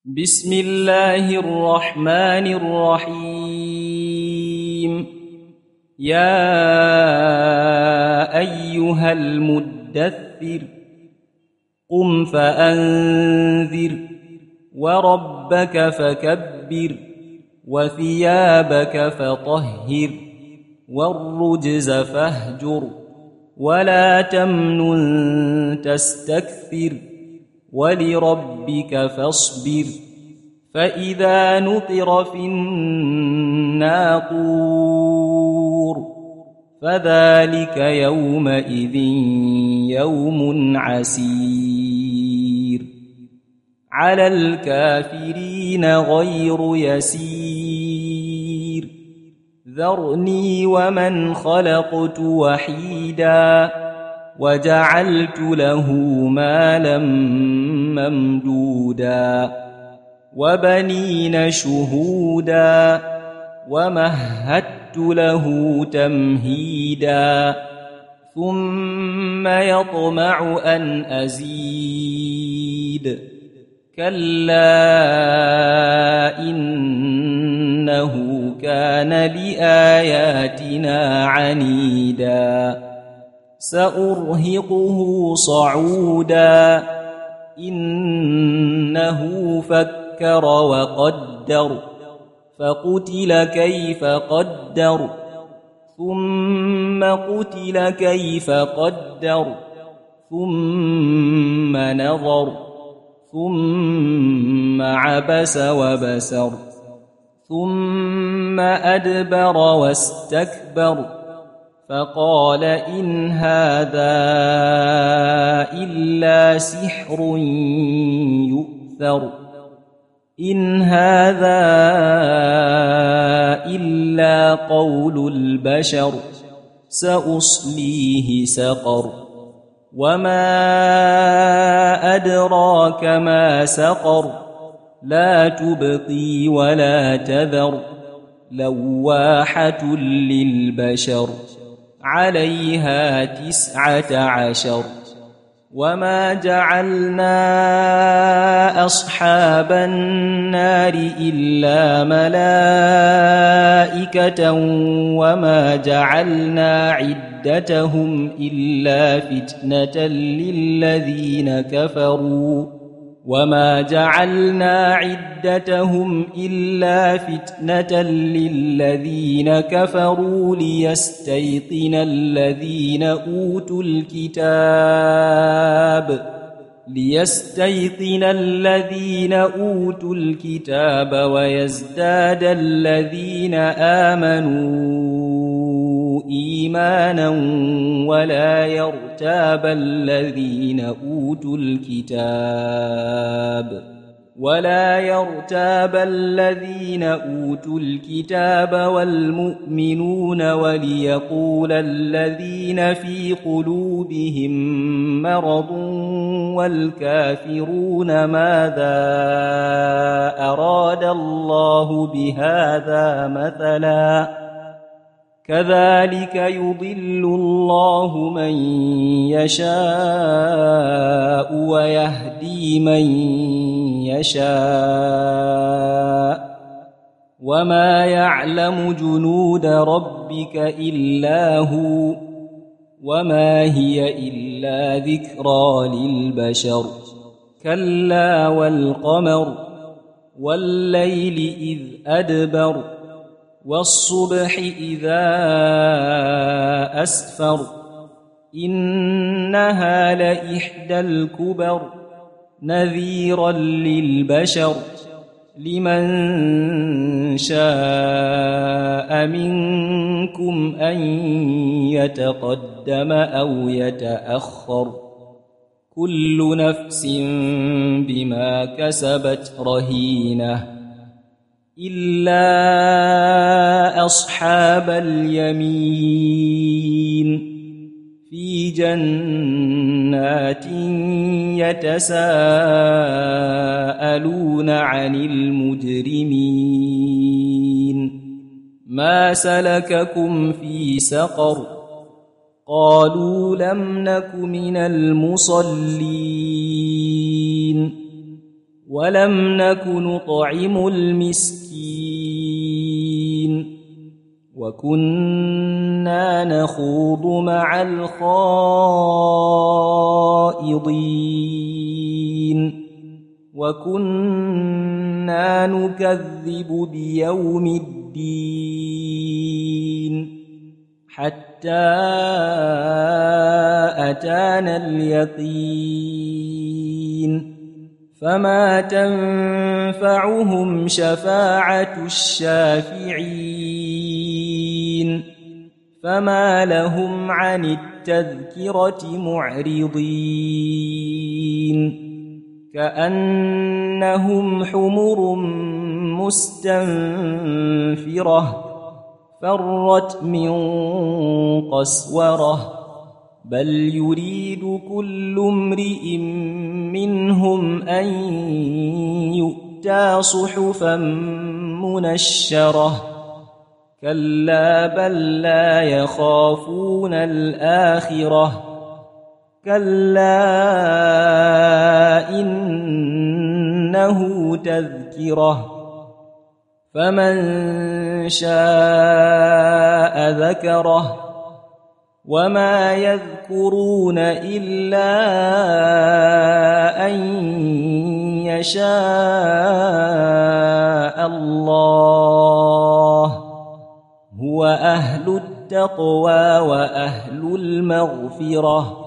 بسم الله الرحمن الرحيم. يا أيها المدثر قم فأنذر وربك فكبر وثيابك فطهر والرجز فاهجر ولا تمنن تستكثر ولربك فاصبر. فإذا نقر في الناقور فذلك يومئذ يوم عسير على الكافرين غير يسير. ذرني ومن خلقت وحيدا وجعلت له مالا ممدودا وبنين شهودا ومهدت له تمهيدا ثم يطمع أن أزيد كلا إنه كان لآياتنا عنيدا سأرهقه صعودا إنه فكر وقدر فقتل كيف قدر ثم قتل كيف قدر ثم نظر ثم عبس وبسر ثم أدبر واستكبر فقال إن هذا إلا سحر يؤثر إن هذا إلا قول البشر سأصليه سقر وما أدراك ما سقر لا تبقي ولا تذر لواحة للبشر عليها 19. وما جعلنا أصحاب النار إلا ملائكة وما جعلنا عدتهم إلا فتنة للذين كفروا وما جعلنا عدتهم إلا فتنة للذين كفروا ليستيقن الذين أوتوا الكتاب ويزداد الذين آمنوا إيمانا ولا يرتاب الذين أوتوا الكتاب والمؤمنون وليقول الذين في قلوبهم مرض والكافرون ماذا أراد الله بهذا مثلا كذلك يضل الله من يشاء ويهدي من يشاء وما يعلم جنود ربك إلا هو وما هي إلا ذكرى للبشر. كلا والقمر والليل إذ أدبر والصبح إذا أسفر إنها لإحدى الكبر نذيرا للبشر لمن شاء منكم أن يتقدم أو يتأخر كل نفس بما كسبت رهينة إلا أصحاب اليمين في جنات يتساءلون عن المجرمين ما سلككم في سقر قالوا لم نك من المصلين ولم نك نطعم المسكين وكنا نخوض مع الخائضين وكنا نكذب بيوم الدين حتى أتانا اليقين فما تنفعهم شفاعة الشافعين فما لهم عن التذكرة معرضين كأنهم حمر مستنفرة فرت من قسورة بل يريد كل امرئ منهم أن يؤتى صحفا منشرة كلا بل لا يخافون الآخرة كلا إنه تذكرة فمن شاء ذكره وما يذكرون إلا أن يشاء الله هو أهل التقوى وأهل المغفرة